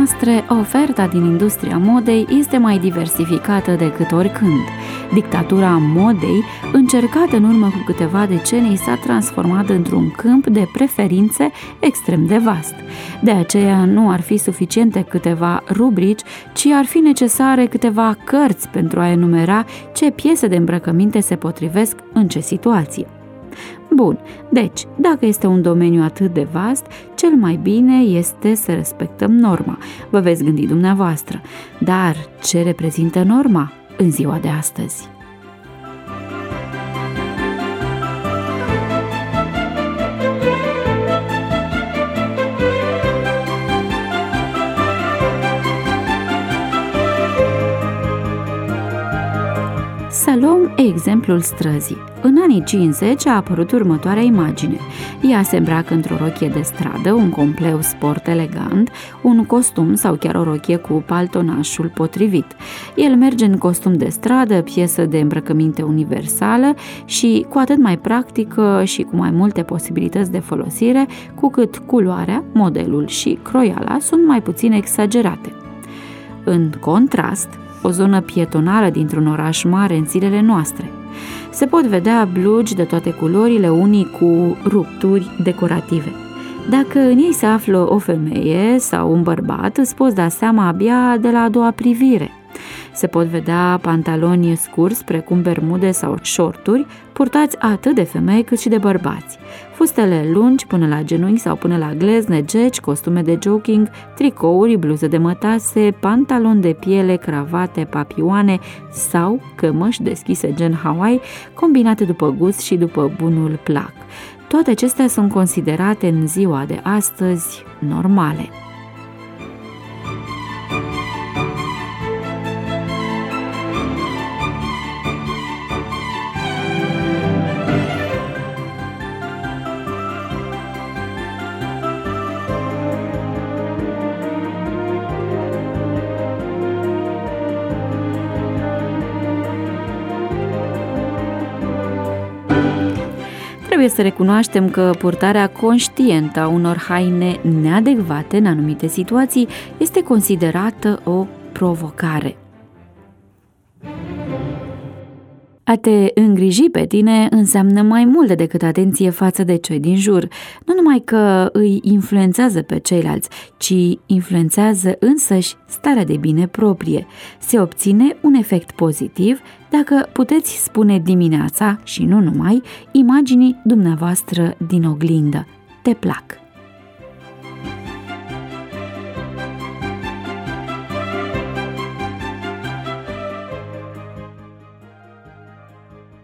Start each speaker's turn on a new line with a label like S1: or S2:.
S1: noastre, oferta din industria modei este mai diversificată decât oricând. Dictatura modei, încercată în urmă cu câteva decenii, s-a transformat într-un câmp de preferințe extrem de vast. De aceea nu ar fi suficiente câteva rubrici, ci ar fi necesare câteva cărți pentru a enumera ce piese de îmbrăcăminte se potrivesc în ce situație. Bun, deci, dacă este un domeniu atât de vast, cel mai bine este să respectăm norma. Vă veți gândi dumneavoastră, dar ce reprezintă norma în ziua de astăzi? Să luăm exemplul străzii. În anii 50 a apărut următoarea imagine. Ea se îmbracă într-o rochie de stradă, un compleu sport elegant, un costum sau chiar o rochie cu paltonașul potrivit. El merge în costum de stradă, piesă de îmbrăcăminte universală și cu atât mai practică și cu mai multe posibilități de folosire, cu cât culoarea, modelul și croiala sunt mai puțin exagerate. În contrast, o zonă pietonală dintr-un oraș mare în zilele noastre. Se pot vedea blugi de toate culorile, unii cu rupturi decorative. Dacă în ei se află o femeie sau un bărbat, îți poți da seama abia de la a doua privire. Se pot vedea pantaloni scurți, precum bermude sau șorturi, purtați atât de femei cât și de bărbați. Fustele lungi până la genunchi sau până la glezne, geci, costume de jogging, tricouri, bluze de mătase, pantaloni de piele, cravate, papioane sau cămăși deschise gen Hawaii, combinate după gust și după bunul plac. Toate acestea sunt considerate în ziua de astăzi normale. Trebuie să recunoaștem că purtarea conștientă a unor haine neadecvate în anumite situații este considerată o provocare. A te îngriji pe tine înseamnă mai mult decât atenție față de cei din jur. Nu numai că îi influențează pe ceilalți, ci influențează însăși starea de bine proprie. Se obține un efect pozitiv dacă puteți spune dimineața, și nu numai, imaginii dumneavoastră din oglindă: te plac.